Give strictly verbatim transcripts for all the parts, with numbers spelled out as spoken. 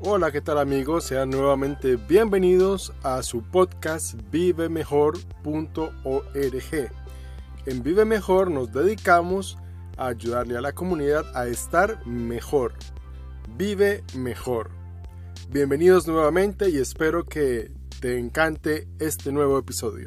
Hola, ¿qué tal amigos? Sean nuevamente bienvenidos a su podcast vive mejor punto org. En Vive Mejor nos dedicamos a ayudarle a la comunidad a estar mejor. Vive mejor. Bienvenidos nuevamente y espero que te encante este nuevo episodio.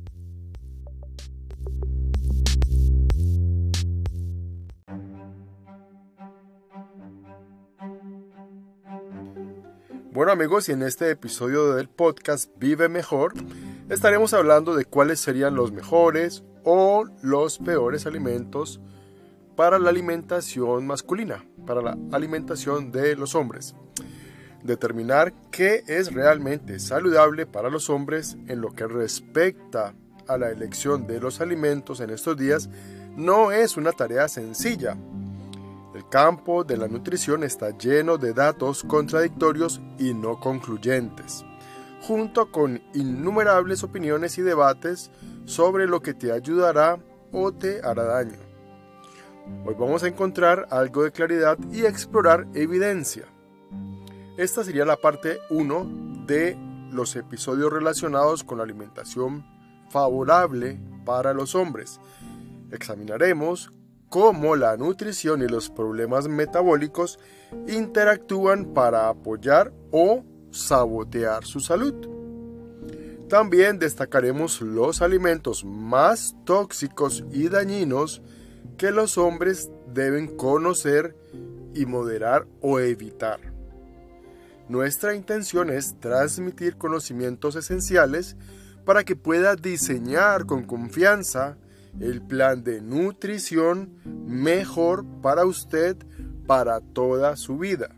Bueno amigos, y en este episodio del podcast Vive Mejor estaremos hablando de cuáles serían los mejores o los peores alimentos para la alimentación masculina, para la alimentación de los hombres. Determinar qué es realmente saludable para los hombres en lo que respecta a la elección de los alimentos en estos días no es una tarea sencilla. El campo de la nutrición está lleno de datos contradictorios y no concluyentes, junto con innumerables opiniones y debates sobre lo que te ayudará o te hará daño. Hoy vamos a encontrar algo de claridad y explorar evidencia. Esta sería la parte uno de los episodios relacionados con la alimentación favorable para los hombres. Examinaremos cómo la nutrición y los problemas metabólicos interactúan para apoyar o sabotear su salud. También destacaremos los alimentos más tóxicos y dañinos que los hombres deben conocer y moderar o evitar. Nuestra intención es transmitir conocimientos esenciales para que pueda diseñar con confianza el plan de nutrición mejor para usted para toda su vida.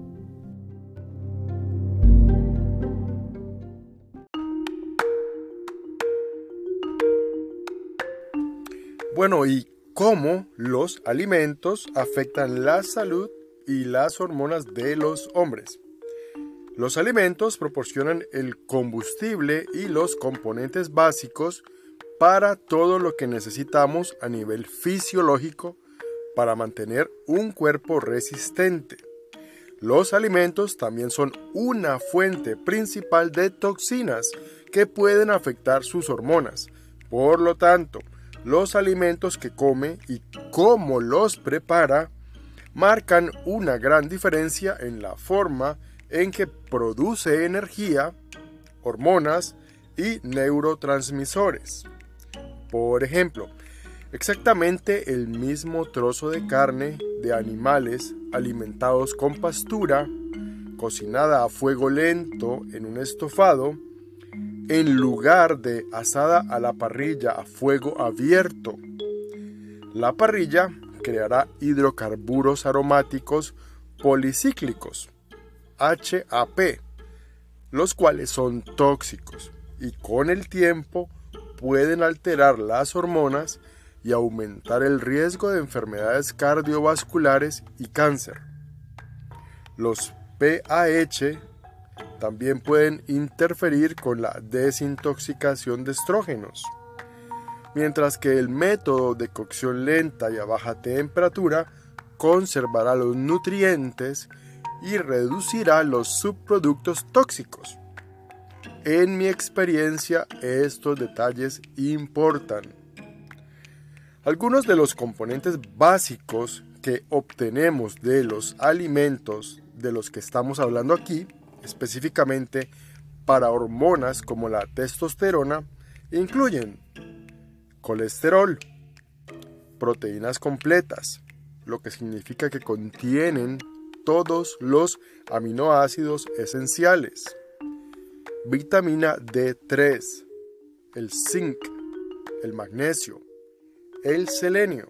Bueno, ¿y cómo los alimentos afectan la salud y las hormonas de los hombres? Los alimentos proporcionan el combustible y los componentes básicos para todo lo que necesitamos a nivel fisiológico para mantener un cuerpo resistente. Los alimentos también son una fuente principal de toxinas que pueden afectar sus hormonas. Por lo tanto, los alimentos que come y cómo los prepara marcan una gran diferencia en la forma en que produce energía, hormonas y neurotransmisores. Por ejemplo, exactamente el mismo trozo de carne de animales alimentados con pastura, cocinada a fuego lento en un estofado, en lugar de asada a la parrilla a fuego abierto. La parrilla creará hidrocarburos aromáticos policíclicos, H A P, los cuales son tóxicos y con el tiempo pueden alterar las hormonas y aumentar el riesgo de enfermedades cardiovasculares y cáncer. Los P A H también pueden interferir con la desintoxicación de estrógenos, mientras que el método de cocción lenta y a baja temperatura conservará los nutrientes y reducirá los subproductos tóxicos. En mi experiencia, estos detalles importan. Algunos de los componentes básicos que obtenemos de los alimentos de los que estamos hablando aquí, específicamente para hormonas como la testosterona, incluyen colesterol, proteínas completas, lo que significa que contienen todos los aminoácidos esenciales, vitamina D tres, el zinc, el magnesio, el selenio,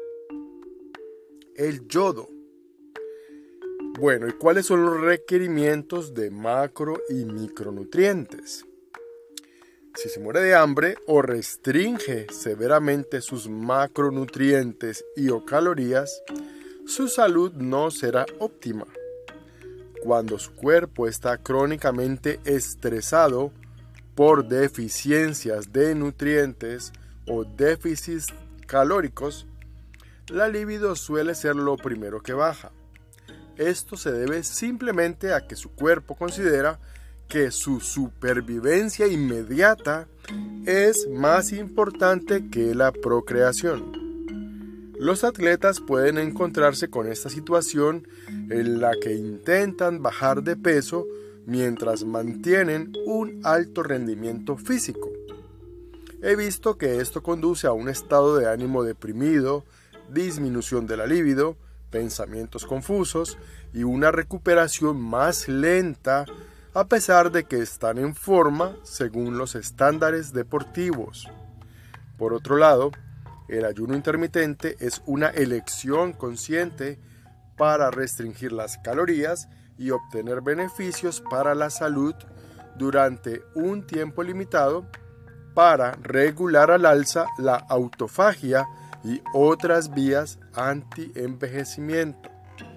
el yodo. Bueno, ¿y cuáles son los requerimientos de macro y micronutrientes? Si se muere de hambre o restringe severamente sus macronutrientes y o calorías, su salud no será óptima. Cuando su cuerpo está crónicamente estresado por deficiencias de nutrientes o déficits calóricos, la libido suele ser lo primero que baja. esto se debe simplemente a que su cuerpo considera que su supervivencia inmediata es más importante que la procreación. Los atletas pueden encontrarse con esta situación en la que intentan bajar de peso mientras mantienen un alto rendimiento físico. He visto que esto conduce a un estado de ánimo deprimido, disminución de la libido, pensamientos confusos y una recuperación más lenta a pesar de que están en forma según los estándares deportivos. Por otro lado, el ayuno intermitente es una elección consciente para restringir las calorías y obtener beneficios para la salud durante un tiempo limitado para regular al alza la autofagia y otras vías anti-envejecimiento.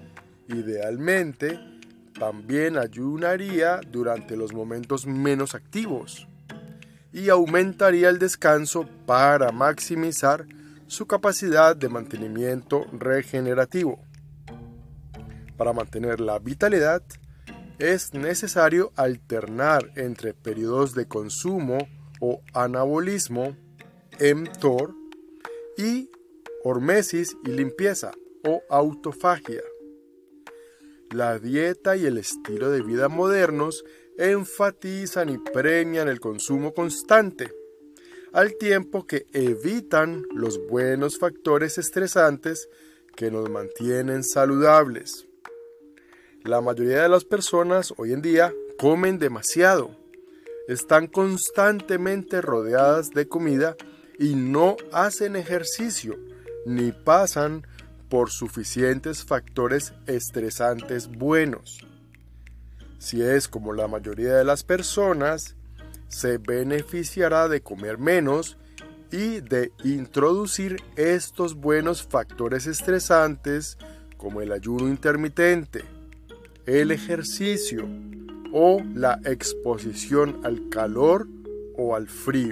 Idealmente, también ayunaría durante los momentos menos activos y aumentaría el descanso para maximizar su capacidad de mantenimiento regenerativo. Para mantener la vitalidad, es necesario alternar entre periodos de consumo o anabolismo, mTOR, y hormesis y limpieza o autofagia. La dieta y el estilo de vida modernos enfatizan y premian el consumo constante, al tiempo que evitan los buenos factores estresantes que nos mantienen saludables. La mayoría de las personas hoy en día comen demasiado, están constantemente rodeadas de comida y no hacen ejercicio ni pasan por suficientes factores estresantes buenos. Si es como la mayoría de las personas, se beneficiará de comer menos y de introducir estos buenos factores estresantes como el ayuno intermitente, el ejercicio o la exposición al calor o al frío.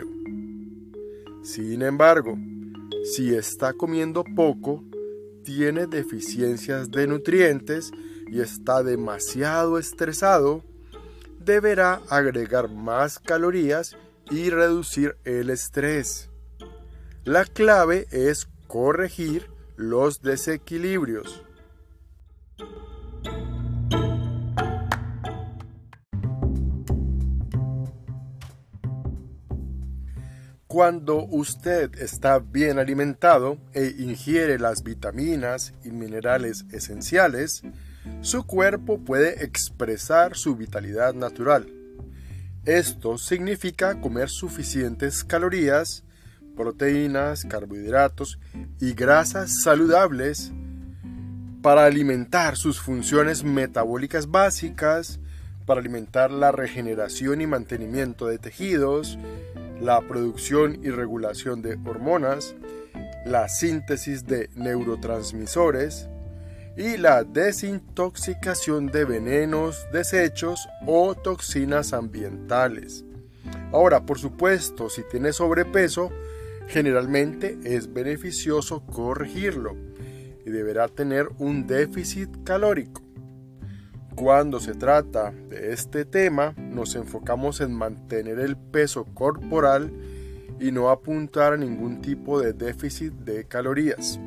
Sin embargo, si está comiendo poco, tiene deficiencias de nutrientes y está demasiado estresado, deberá agregar más calorías y reducir el estrés. La clave es corregir los desequilibrios. Cuando usted está bien alimentado e ingiere las vitaminas y minerales esenciales, su cuerpo puede expresar su vitalidad natural. Esto significa comer suficientes calorías, proteínas, carbohidratos y grasas saludables para alimentar sus funciones metabólicas básicas, para alimentar la regeneración y mantenimiento de tejidos, la producción y regulación de hormonas, la síntesis de neurotransmisores y la desintoxicación de venenos, desechos o toxinas ambientales. Ahora, por supuesto, si tiene sobrepeso, generalmente es beneficioso corregirlo y deberá tener un déficit calórico. Cuando se trata de este tema, nos enfocamos en mantener el peso corporal y no apuntar a ningún tipo de déficit de calorías.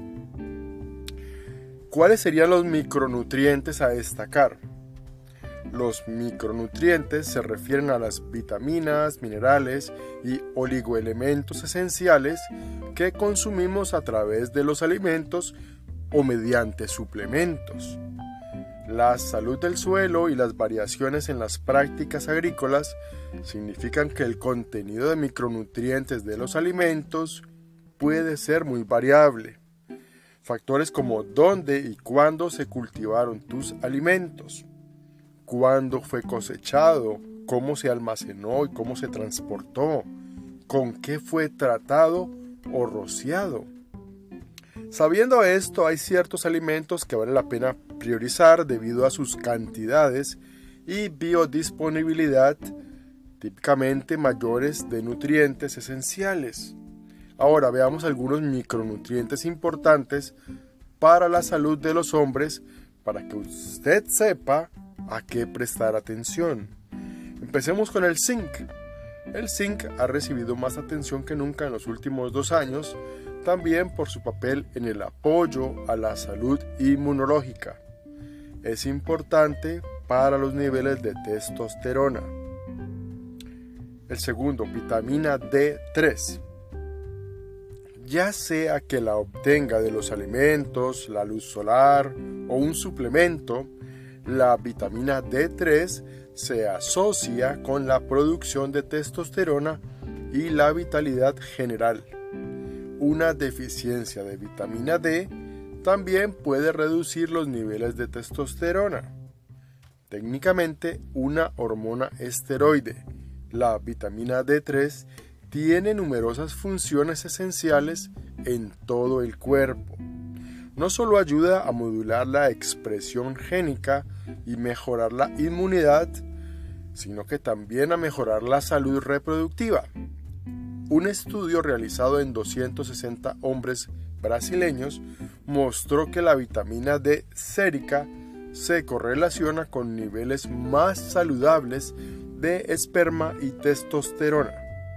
¿Cuáles serían los micronutrientes a destacar? Los micronutrientes se refieren a las vitaminas, minerales y oligoelementos esenciales que consumimos a través de los alimentos o mediante suplementos. La salud del suelo y las variaciones en las prácticas agrícolas significan que el contenido de micronutrientes de los alimentos puede ser muy variable. Factores como dónde y cuándo se cultivaron tus alimentos, cuándo fue cosechado, cómo se almacenó y cómo se transportó, con qué fue tratado o rociado. Sabiendo esto, hay ciertos alimentos que vale la pena priorizar debido a sus cantidades y biodisponibilidad típicamente mayores de nutrientes esenciales. Ahora veamos algunos micronutrientes importantes para la salud de los hombres para que usted sepa a qué prestar atención. Empecemos con el zinc. El zinc ha recibido más atención que nunca en los últimos dos años, también por su papel en el apoyo a la salud inmunológica. Es importante para los niveles de testosterona. El segundo, vitamina D tres. Ya sea que la obtenga de los alimentos, la luz solar o un suplemento, la vitamina D tres se asocia con la producción de testosterona y la vitalidad general. Una deficiencia de vitamina D también puede reducir los niveles de testosterona. Técnicamente, una hormona esteroide, la vitamina D tres, tiene numerosas funciones esenciales en todo el cuerpo. No solo ayuda a modular la expresión génica y mejorar la inmunidad, sino que también a mejorar la salud reproductiva. Un estudio realizado en doscientos sesenta hombres brasileños mostró que la vitamina D sérica se correlaciona con niveles más saludables de esperma y testosterona.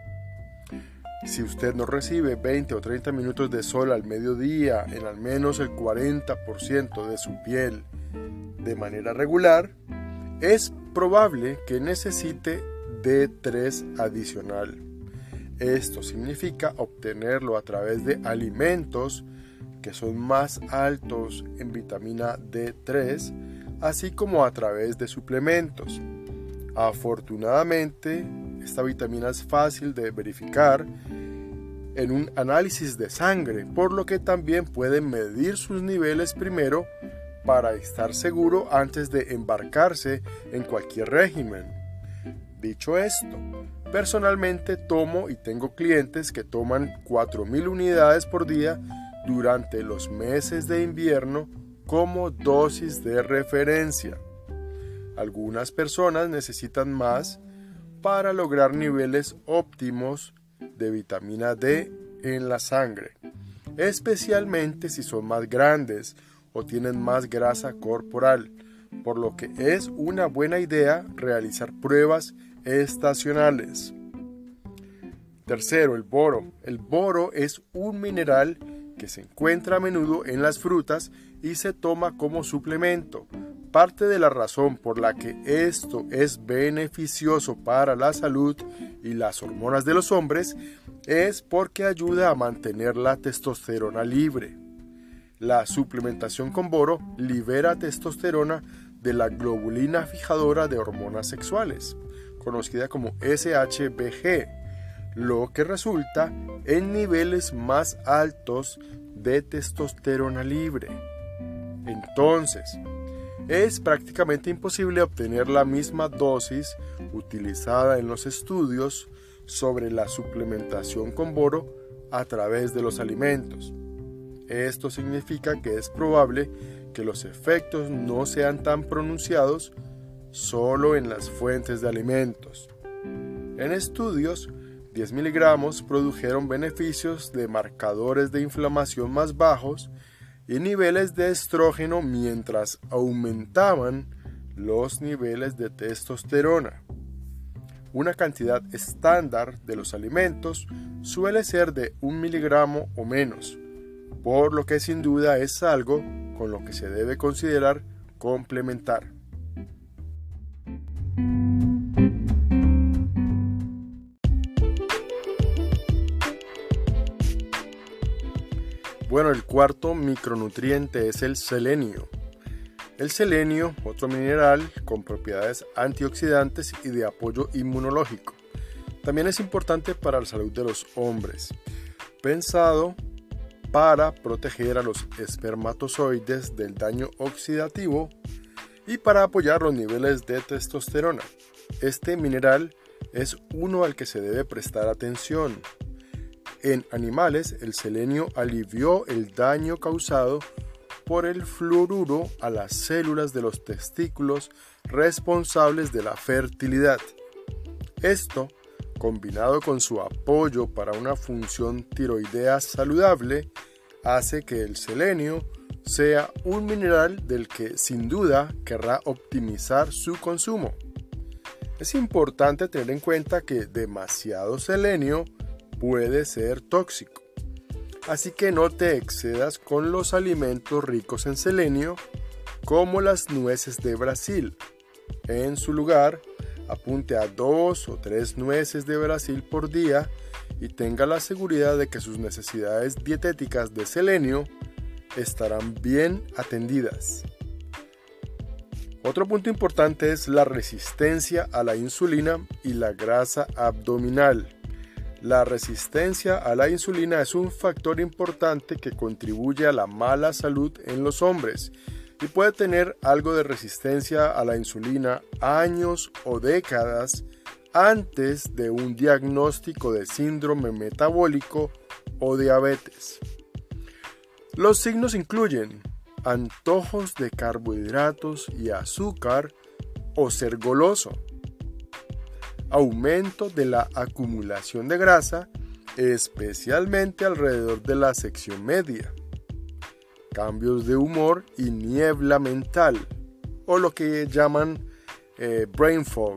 Si usted no recibe veinte o treinta minutos de sol al mediodía en al menos el cuarenta por ciento de su piel de manera regular, es probable que necesite D tres adicional. Esto significa obtenerlo a través de alimentos que son más altos en vitamina D tres, así como a través de suplementos. Afortunadamente, esta vitamina es fácil de verificar en un análisis de sangre, por lo que también pueden medir sus niveles primero para estar seguro antes de embarcarse en cualquier régimen. Dicho esto, personalmente tomo y tengo clientes que toman cuatro mil unidades por día durante los meses de invierno como dosis de referencia. Algunas personas necesitan más para lograr niveles óptimos de vitamina D en la sangre, especialmente si son más grandes o tienen más grasa corporal, por lo que es una buena idea realizar pruebas estacionales. Tercero, el boro. El boro es un mineral que se encuentra a menudo en las frutas y se toma como suplemento. Parte de la razón por la que esto es beneficioso para la salud y las hormonas de los hombres es porque ayuda a mantener la testosterona libre. La suplementación con boro libera testosterona de la globulina fijadora de hormonas sexuales, conocida como S H B G, lo que resulta en niveles más altos de testosterona libre. Entonces, es prácticamente imposible obtener la misma dosis utilizada en los estudios sobre la suplementación con boro a través de los alimentos. Esto significa que es probable que los efectos no sean tan pronunciados solo en las fuentes de alimentos. En estudios, diez miligramos produjeron beneficios de marcadores de inflamación más bajos y niveles de estrógeno mientras aumentaban los niveles de testosterona. Una cantidad estándar de los alimentos suele ser de un miligramo o menos, por lo que sin duda es algo con lo que se debe considerar complementar. Bueno, el cuarto micronutriente es el selenio. El selenio, otro mineral con propiedades antioxidantes y de apoyo inmunológico. También es importante para la salud de los hombres, pensado para proteger a los espermatozoides del daño oxidativo y para apoyar los niveles de testosterona. Este mineral es uno al que se debe prestar atención. En animales, el selenio alivió el daño causado por el fluoruro a las células de los testículos responsables de la fertilidad. Esto, combinado con su apoyo para una función tiroidea saludable, hace que el selenio sea un mineral del que sin duda querrá optimizar su consumo. Es importante tener en cuenta que demasiado selenio puede ser tóxico, así que no te excedas con los alimentos ricos en selenio como las nueces de Brasil. En su lugar, apunte a dos o tres nueces de Brasil por día y tenga la seguridad de que sus necesidades dietéticas de selenio estarán bien atendidas. Otro punto importante es la resistencia a la insulina y la grasa abdominal. La resistencia a la insulina es un factor importante que contribuye a la mala salud en los hombres y puede tener algo de resistencia a la insulina años o décadas antes de un diagnóstico de síndrome metabólico o diabetes. Los signos incluyen antojos de carbohidratos y azúcar o ser goloso, aumento de la acumulación de grasa, especialmente alrededor de la sección media, cambios de humor y niebla mental, o lo que llaman eh, brain fog.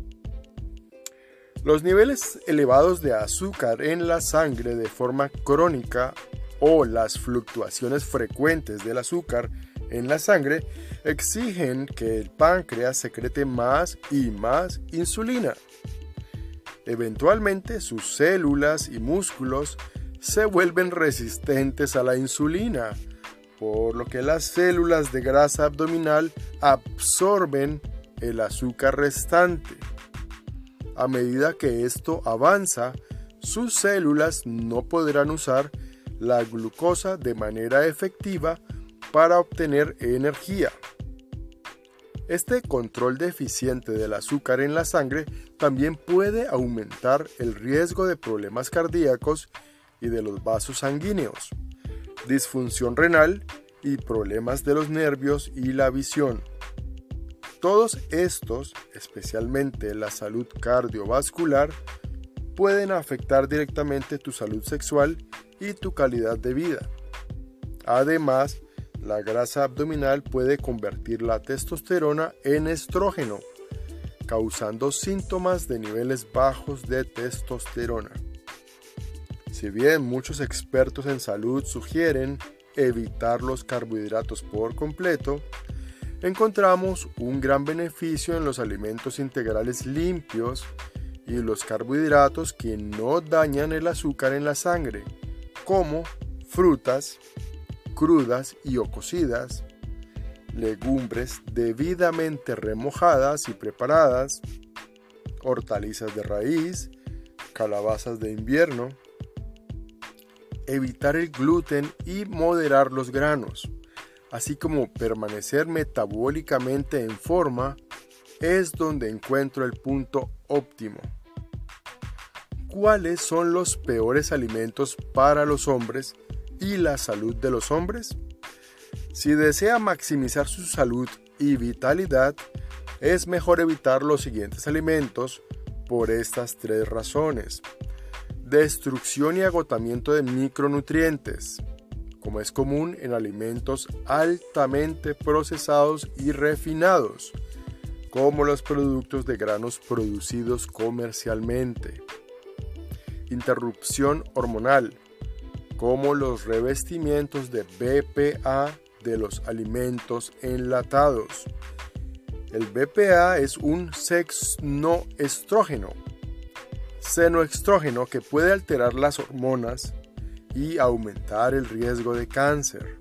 Los niveles elevados de azúcar en la sangre de forma crónica o las fluctuaciones frecuentes del azúcar en la sangre exigen que el páncreas secrete más y más insulina. Eventualmente sus células y músculos se vuelven resistentes a la insulina, por lo que las células de grasa abdominal absorben el azúcar restante. A medida que esto avanza, sus células no podrán usar la glucosa de manera efectiva para obtener energía. Este control deficiente del azúcar en la sangre también puede aumentar el riesgo de problemas cardíacos y de los vasos sanguíneos, disfunción renal y problemas de los nervios y la visión. Todos estos, especialmente la salud cardiovascular, pueden afectar directamente tu salud sexual y tu calidad de vida. Además, la grasa abdominal puede convertir la testosterona en estrógeno, causando síntomas de niveles bajos de testosterona. Si bien muchos expertos en salud sugieren evitar los carbohidratos por completo, encontramos un gran beneficio en los alimentos integrales limpios y los carbohidratos que no dañan el azúcar en la sangre, como frutas crudas y o cocidas, legumbres debidamente remojadas y preparadas, hortalizas de raíz, calabazas de invierno. Evitar el gluten y moderar los granos, así como permanecer metabólicamente en forma, es donde encuentro el punto óptimo. ¿Cuáles son los peores alimentos para los hombres y la salud de los hombres? Si desea maximizar su salud y vitalidad, es mejor evitar los siguientes alimentos por estas tres razones. Destrucción y agotamiento de micronutrientes, como es común en alimentos altamente procesados y refinados, como los productos de granos producidos comercialmente. Interrupción hormonal, como los revestimientos de B P A de los alimentos enlatados. El B P A es un sexnoestrógeno, senoestrógeno que puede alterar las hormonas y aumentar el riesgo de cáncer.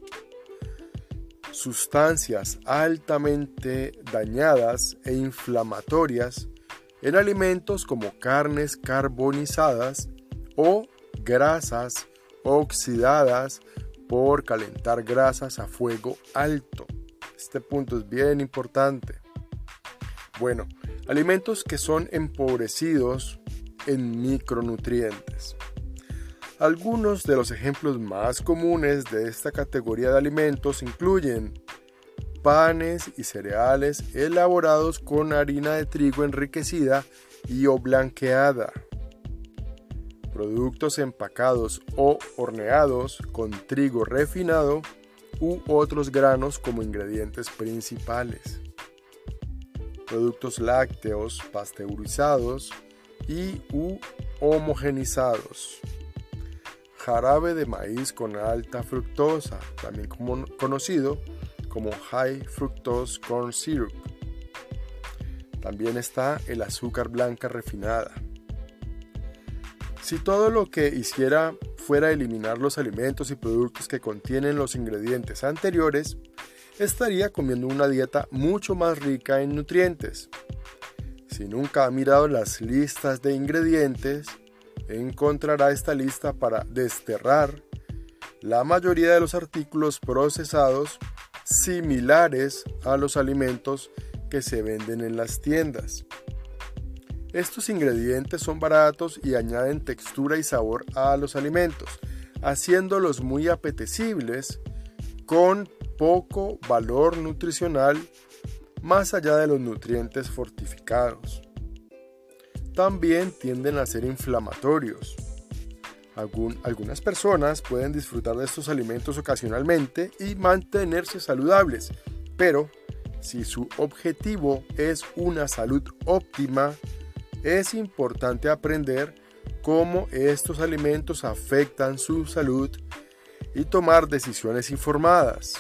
Sustancias altamente dañadas e inflamatorias en alimentos como carnes carbonizadas o grasas oxidadas por calentar grasas a fuego alto. Este punto es bien importante. Bueno, alimentos que son empobrecidos en micronutrientes. Algunos de los ejemplos más comunes de esta categoría de alimentos incluyen panes y cereales elaborados con harina de trigo enriquecida y o blanqueada, productos empacados o horneados con trigo refinado u otros granos como ingredientes principales. Productos lácteos pasteurizados y u homogenizados. Jarabe de maíz con alta fructosa, también como conocido como High Fructose Corn Syrup. También está el azúcar blanca refinada. Si todo lo que hiciera fuera eliminar los alimentos y productos que contienen los ingredientes anteriores, estaría comiendo una dieta mucho más rica en nutrientes. Si nunca ha mirado las listas de ingredientes, encontrará esta lista para desterrar la mayoría de los artículos procesados similares a los alimentos que se venden en las tiendas. Estos ingredientes son baratos y añaden textura y sabor a los alimentos, haciéndolos muy apetecibles con poco valor nutricional más allá de los nutrientes fortificados. También tienden a ser inflamatorios. Algun, algunas personas pueden disfrutar de estos alimentos ocasionalmente y mantenerse saludables, pero si su objetivo es una salud óptima, es importante aprender cómo estos alimentos afectan su salud y tomar decisiones informadas.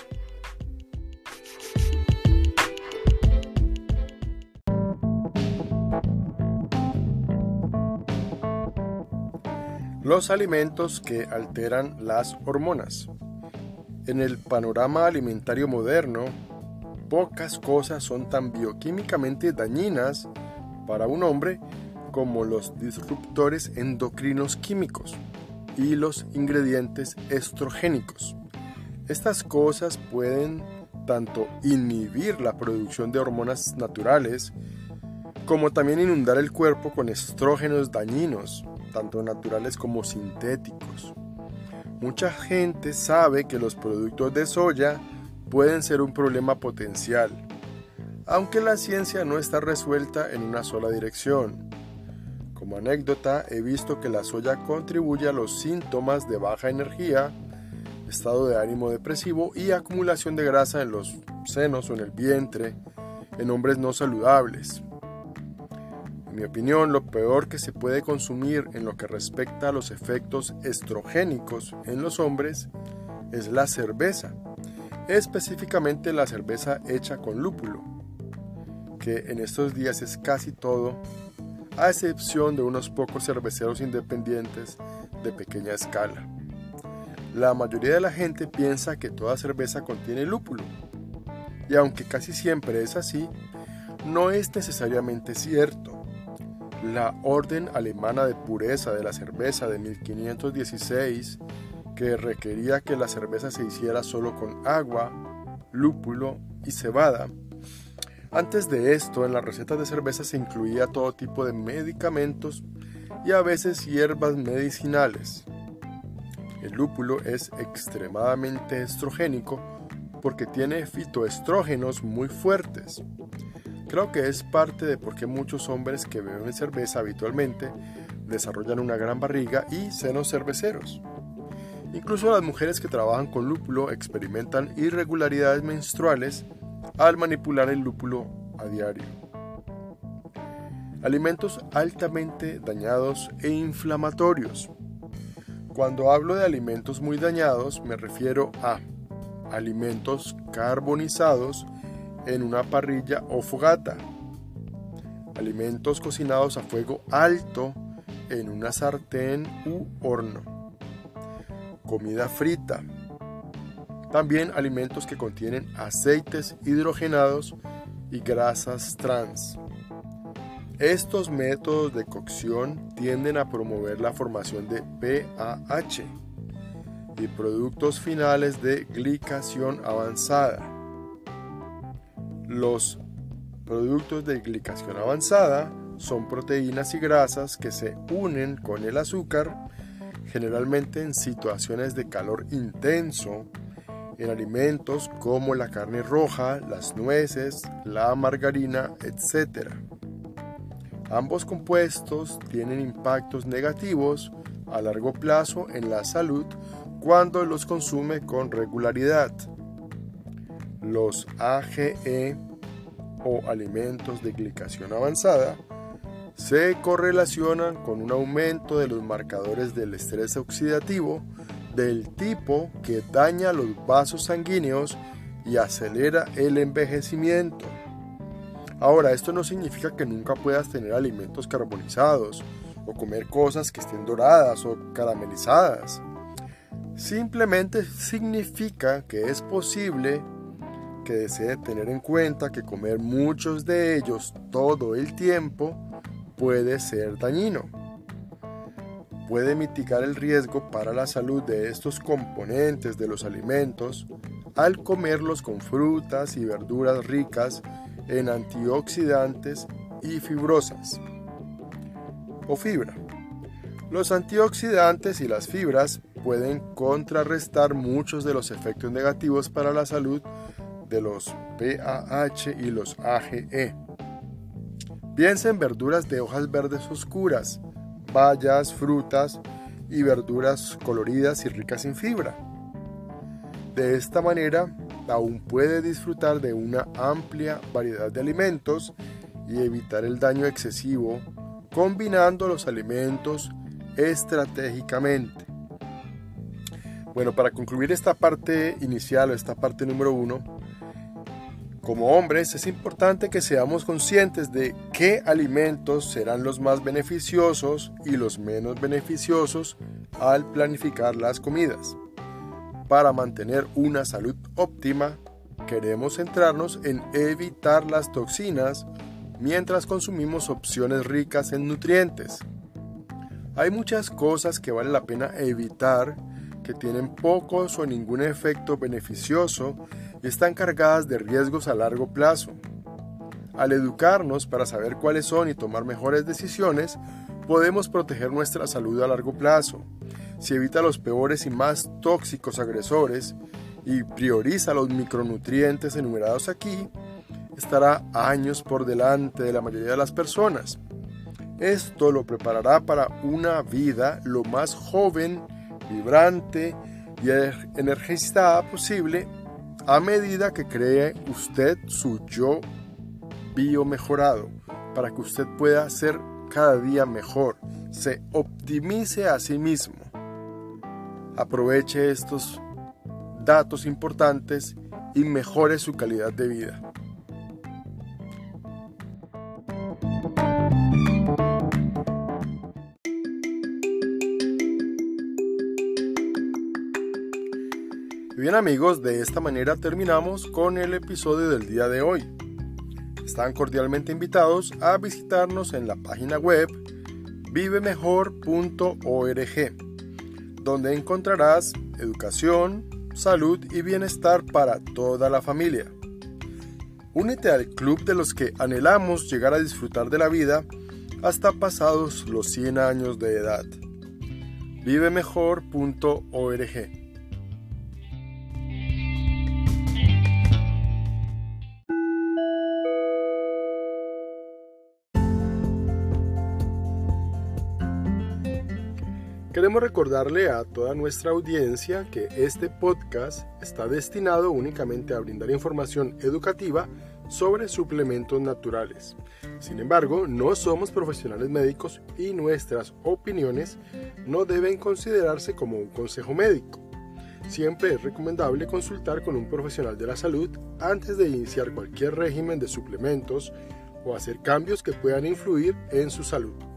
Los alimentos que alteran las hormonas. En el panorama alimentario moderno, pocas cosas son tan bioquímicamente dañinas para un hombre como los disruptores endocrinos químicos y los ingredientes estrogénicos. Estas cosas pueden tanto inhibir la producción de hormonas naturales como también inundar el cuerpo con estrógenos dañinos, tanto naturales como sintéticos. Mucha gente sabe que los productos de soya pueden ser un problema potencial, aunque la ciencia no está resuelta en una sola dirección. Como anécdota, he visto que la soya contribuye a los síntomas de baja energía, estado de ánimo depresivo y acumulación de grasa en los senos o en el vientre en hombres no saludables. En mi opinión, lo peor que se puede consumir en lo que respecta a los efectos estrogénicos en los hombres es la cerveza, específicamente la cerveza hecha con lúpulo, que en estos días es casi todo, a excepción de unos pocos cerveceros independientes de pequeña escala. La mayoría de la gente piensa que toda cerveza contiene lúpulo, y aunque casi siempre es así, no es necesariamente cierto. La Orden Alemana de Pureza de la Cerveza de mil quinientos dieciséis, que requería que la cerveza se hiciera solo con agua, lúpulo y cebada. Antes de esto, en las recetas de cerveza se incluía todo tipo de medicamentos y a veces hierbas medicinales. El lúpulo es extremadamente estrogénico porque tiene fitoestrógenos muy fuertes. Creo que es parte de por qué muchos hombres que beben cerveza habitualmente desarrollan una gran barriga y senos cerveceros. Incluso las mujeres que trabajan con lúpulo experimentan irregularidades menstruales al manipular el lúpulo a diario. Alimentos altamente dañados e inflamatorios. Cuando hablo de alimentos muy dañados me refiero a alimentos carbonizados en una parrilla o fogata, alimentos cocinados a fuego alto en una sartén u horno, comida frita, también alimentos que contienen aceites hidrogenados y grasas trans. Estos métodos de cocción tienden a promover la formación de P A H y productos finales de glicación avanzada. Los productos de glicación avanzada son proteínas y grasas que se unen con el azúcar, generalmente en situaciones de calor intenso, en alimentos como la carne roja, las nueces, la margarina, etcétera. Ambos compuestos tienen impactos negativos a largo plazo en la salud cuando los consume con regularidad. los A G E o alimentos de glicación avanzada se correlacionan con un aumento de los marcadores del estrés oxidativo del tipo que daña los vasos sanguíneos y acelera el envejecimiento. Ahora, esto no significa que nunca puedas tener alimentos carbonizados o comer cosas que estén doradas o caramelizadas. Simplemente significa que es posible que desee tener en cuenta que comer muchos de ellos todo el tiempo puede ser dañino. Puede mitigar el riesgo para la salud de estos componentes de los alimentos al comerlos con frutas y verduras ricas en antioxidantes y fibrosas o fibra. Los antioxidantes y las fibras pueden contrarrestar muchos de los efectos negativos para la salud de los P A H y los A G E. Piensa en verduras de hojas verdes oscuras, bayas, frutas y verduras coloridas y ricas en fibra. De esta manera, aún puede disfrutar de una amplia variedad de alimentos y evitar el daño excesivo combinando los alimentos estratégicamente. Bueno, para concluir esta parte inicial o esta parte número uno, como hombres es importante que seamos conscientes de qué alimentos serán los más beneficiosos y los menos beneficiosos al planificar las comidas. Para mantener una salud óptima, queremos centrarnos en evitar las toxinas mientras consumimos opciones ricas en nutrientes. Hay muchas cosas que vale la pena evitar que tienen pocos o ningún efecto beneficioso y están cargadas de riesgos a largo plazo. Al educarnos para saber cuáles son y tomar mejores decisiones, podemos proteger nuestra salud a largo plazo. Si evita los peores y más tóxicos agresores y prioriza los micronutrientes enumerados aquí, estará años por delante de la mayoría de las personas. Esto lo preparará para una vida lo más joven, vibrante y energizada posible a medida que cree usted su yo biomejorado, para que usted pueda ser cada día mejor, se optimice a sí mismo. Aproveche estos datos importantes y mejore su calidad de vida. Bien amigos, de esta manera terminamos con el episodio del día de hoy. Están cordialmente invitados a visitarnos en la página web vive mejor punto org, donde encontrarás educación, salud y bienestar para toda la familia. Únete al club de los que anhelamos llegar a disfrutar de la vida hasta pasados los cien años de edad. vive mejor punto org. Queremos recordarle a toda nuestra audiencia que este podcast está destinado únicamente a brindar información educativa sobre suplementos naturales. Sin embargo, no somos profesionales médicos y nuestras opiniones no deben considerarse como un consejo médico. Siempre es recomendable consultar con un profesional de la salud antes de iniciar cualquier régimen de suplementos o hacer cambios que puedan influir en su salud.